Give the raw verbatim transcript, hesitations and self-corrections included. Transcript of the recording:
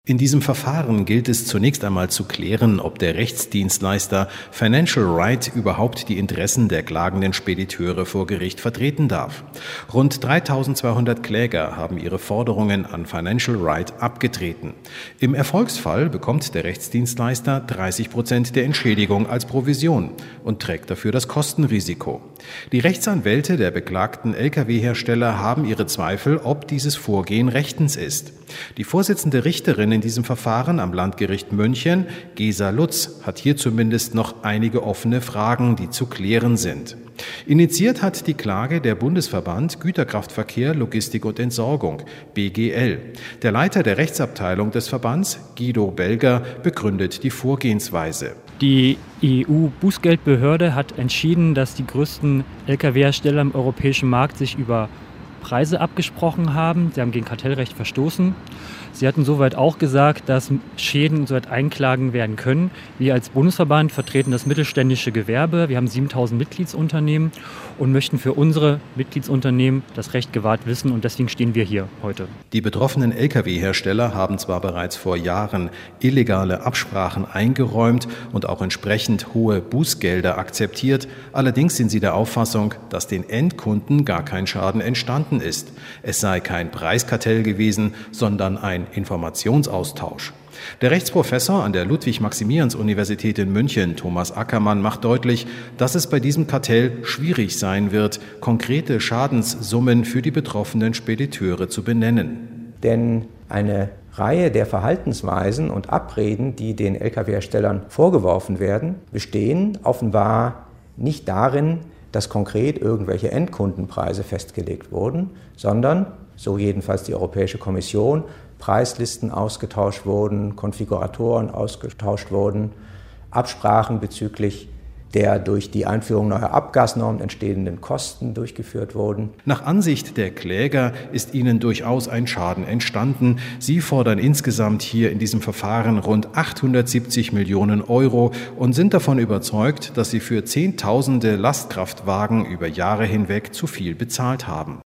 In diesem Verfahren gilt es zunächst einmal zu klären, ob der Rechtsdienstleister Financial Right überhaupt die Interessen der klagenden Spediteure vor Gericht vertreten darf. Rund dreitausendzweihundert Kläger haben ihre Forderungen an Financial Right abgetreten. Im Erfolgsfall bekommt der Rechtsdienstleister dreißig Prozent der Entschädigung als Provision und trägt dafür das Kostenrisiko. Die Rechtsanwälte der beklagten L K W-Hersteller haben ihre Zweifel, ob dieses Vorgehen rechtens ist. Die Vorsitzende Richterin in diesem Verfahren am Landgericht München, Gesa Lutz, hat hier zumindest noch einige offene Fragen, die zu klären sind. Initiiert hat die Klage der Bundesverband Güterkraftverkehr, Logistik und Entsorgung, B G L. Der Leiter der Rechtsabteilung des Verbands, Guido Belger, begründet die Vorgehensweise. Die E U-Bußgeldbehörde hat entschieden, dass die größten L K W-Hersteller im europäischen Markt sich über Preise abgesprochen haben. Sie haben gegen Kartellrecht verstoßen. Sie hatten soweit auch gesagt, dass Schäden soweit einklagen werden können. Wir als Bundesverband vertreten das mittelständische Gewerbe. Wir haben siebentausend Mitgliedsunternehmen und möchten für unsere Mitgliedsunternehmen das Recht gewahrt wissen. Und deswegen stehen wir hier heute. Die betroffenen L K W-Hersteller haben zwar bereits vor Jahren illegale Absprachen eingeräumt und auch entsprechend hohe Bußgelder akzeptiert. Allerdings sind sie der Auffassung, dass den Endkunden gar kein Schaden entstanden ist. Es sei kein Preiskartell gewesen, sondern ein Informationsaustausch. Der Rechtsprofessor an der Ludwig-Maximilians-Universität in München, Thomas Ackermann, macht deutlich, dass es bei diesem Kartell schwierig sein wird, konkrete Schadenssummen für die betroffenen Spediteure zu benennen. Denn eine Reihe der Verhaltensweisen und Abreden, die den L K W-Herstellern vorgeworfen werden, bestehen offenbar nicht darin, dass konkret irgendwelche Endkundenpreise festgelegt wurden, sondern, so jedenfalls die Europäische Kommission, Preislisten ausgetauscht wurden, Konfiguratoren ausgetauscht wurden, Absprachen bezüglich der durch die Einführung neuer Abgasnormen entstehenden Kosten durchgeführt wurden. Nach Ansicht der Kläger ist ihnen durchaus ein Schaden entstanden. Sie fordern insgesamt hier in diesem Verfahren rund achthundertsiebzig Millionen Euro und sind davon überzeugt, dass sie für Zehntausende Lastkraftwagen über Jahre hinweg zu viel bezahlt haben.